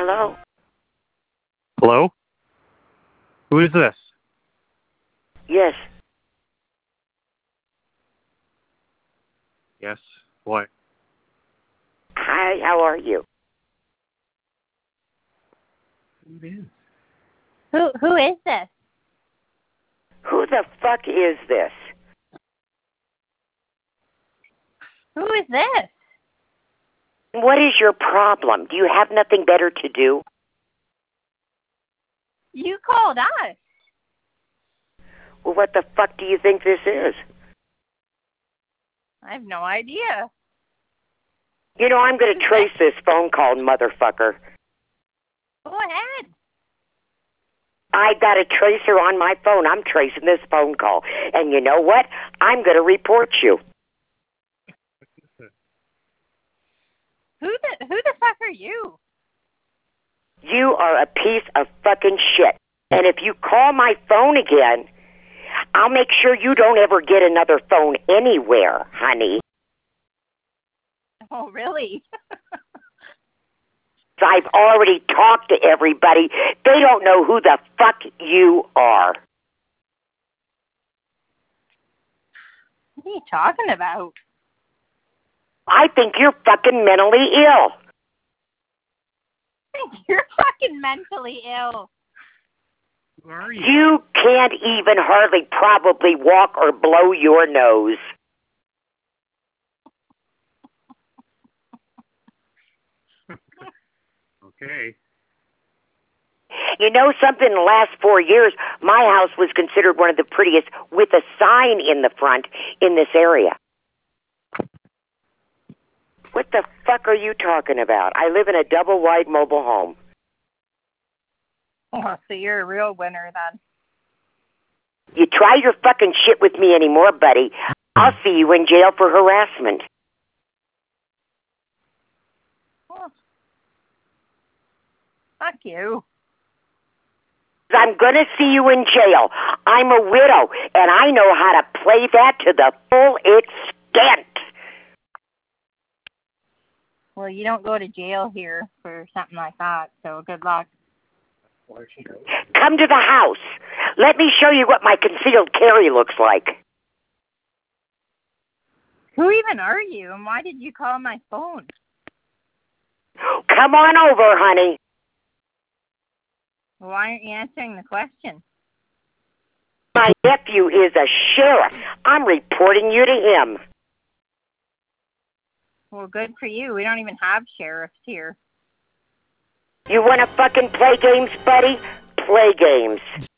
Hello? Hello? Who is this? Yes. Yes. What? Hi, how are you? Who it is? Who is this? Who the fuck is this? Who is this? What is your problem? Do you have nothing better to do? You called us. Well, what the fuck do you think this is? I have no idea. You know, I'm going to trace this phone call, motherfucker. Go ahead. I got a tracer on my phone. I'm tracing this phone call. And you know what? I'm going to report you. Who the fuck are you? You are a piece of fucking shit. And if you call my phone again, I'll make sure you don't ever get another phone anywhere, honey. Oh, really? I've already talked to everybody. They don't know who the fuck you are. What are you talking about? I think you're fucking mentally ill. You're fucking mentally ill. Who are you? You can't even hardly probably walk or blow your nose. Okay. You know something, in the last 4 years, my house was considered one of the prettiest with a sign in the front in this area. What the fuck are you talking about? I live in a double-wide mobile home. Oh, so you're a real winner then. You try your fucking shit with me anymore, buddy, I'll see you in jail for harassment. Oh. Fuck you. I'm going to see you in jail. I'm a widow, and I know how to play that to the full extent. Well, you don't go to jail here for something like that, so good luck. Come to the house. Let me show you what my concealed carry looks like. Who even are you, and why did you call my phone? Come on over, honey. Why aren't you answering the question? My nephew is a sheriff. I'm reporting you to him. Well, good for you. We don't even have sheriffs here. You want to fucking play games, buddy? Play games.